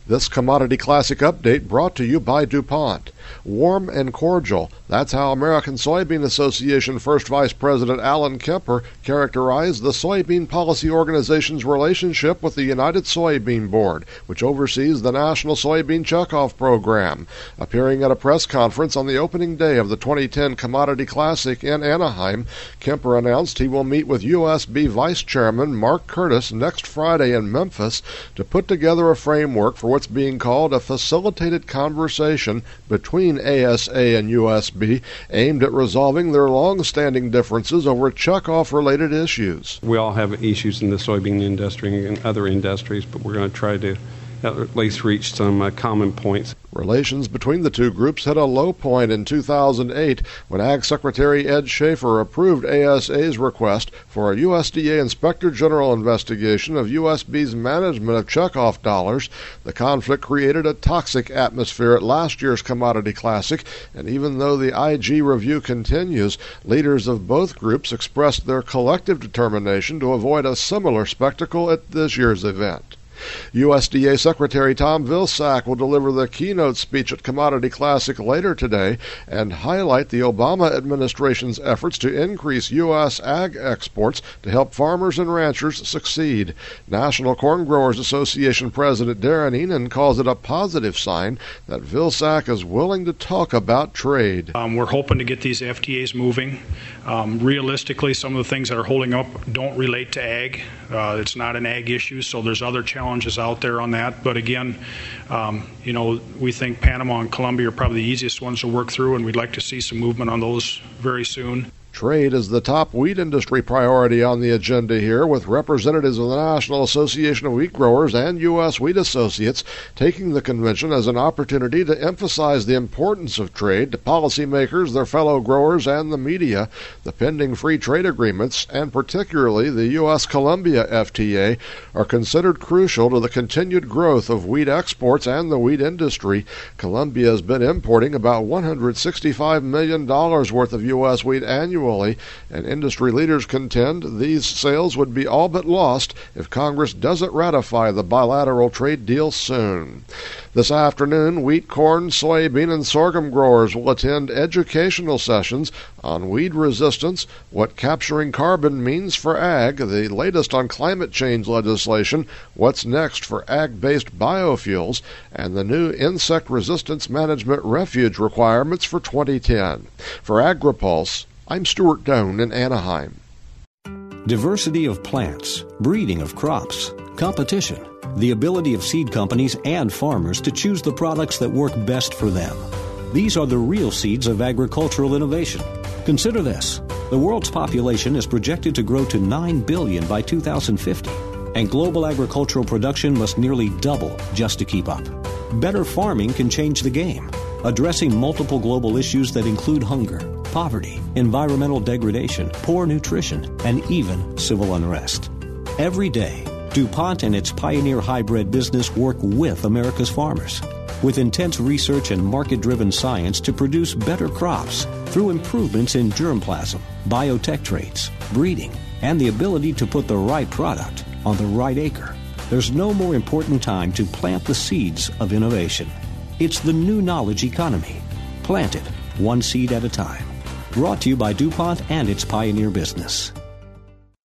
This Commodity Classic update brought to you by DuPont. Warm and cordial. That's how American Soybean Association First Vice President Alan Kemper characterized the Soybean Policy Organization's relationship with the United Soybean Board, which oversees the National Soybean Checkoff Program. Appearing at a press conference on the opening day of the 2010 Commodity Classic in Anaheim, Kemper announced he will meet with USB Vice Chairman Mark Curtis next Friday in Memphis to put together a framework for what's being called a facilitated conversation between ASA and USB, aimed at resolving their long-standing differences over checkoff-related issues. We all have issues in the soybean industry and other industries, but we're going to try to at least reach some common points. Relations between the two groups hit a low point in 2008 when Ag Secretary Ed Schaefer approved ASA's request for a USDA Inspector General investigation of USB's management of checkoff dollars. The conflict created a toxic atmosphere at last year's Commodity Classic, and even though the IG review continues, leaders of both groups expressed their collective determination to avoid a similar spectacle at this year's event. USDA Secretary Tom Vilsack will deliver the keynote speech at Commodity Classic later today and highlight the Obama administration's efforts to increase U.S. ag exports to help farmers and ranchers succeed. National Corn Growers Association President Darren Enan calls it a positive sign that Vilsack is willing to talk about trade. We're hoping to get these FTAs moving. Realistically, some of the things that are holding up don't relate to ag. It's not an ag issue, so there's other challenges out there on that. But again, we think Panama and Colombia are probably the easiest ones to work through, and we'd like to see some movement on those very soon. Trade is the top wheat industry priority on the agenda here, with representatives of the National Association of Wheat Growers and U.S. Wheat Associates taking the convention as an opportunity to emphasize the importance of trade to policymakers, their fellow growers, and the media. The pending free trade agreements, and particularly the U.S.-Colombia FTA, are considered crucial to the continued growth of wheat exports and the wheat industry. Colombia has been importing about $165 million worth of U.S. wheat annually, and industry leaders contend these sales would be all but lost if Congress doesn't ratify the bilateral trade deal soon. This afternoon, wheat, corn, soybean, and sorghum growers will attend educational sessions on weed resistance, what capturing carbon means for ag, the latest on climate change legislation, what's next for ag-based biofuels, and the new insect resistance management refuge requirements for 2010. For AgriPulse, I'm Stuart Doan in Anaheim. Diversity of plants, breeding of crops, competition, the ability of seed companies and farmers to choose the products that work best for them. These are the real seeds of agricultural innovation. Consider this. The world's population is projected to grow to 9 billion by 2050, and global agricultural production must nearly double just to keep up. Better farming can change the game, addressing multiple global issues that include hunger, poverty, environmental degradation, poor nutrition, and even civil unrest. Every day, DuPont and its Pioneer Hybrid business work with America's farmers, with intense research and market-driven science to produce better crops through improvements in germplasm, biotech traits, breeding, and the ability to put the right product on the right acre. There's no more important time to plant the seeds of innovation. It's the new knowledge economy. Plant it one seed at a time. Brought to you by DuPont and its Pioneer business.